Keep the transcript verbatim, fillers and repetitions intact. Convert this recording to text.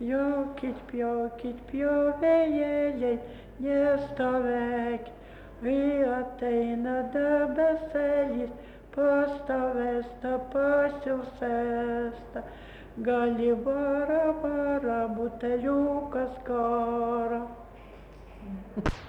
Pjaukit, pjaukit, pjovėjėjai, nestovėk, kai ateina debesėlis, pastovės ta pasiusėsta, gali bara, bara, buteliukas karo.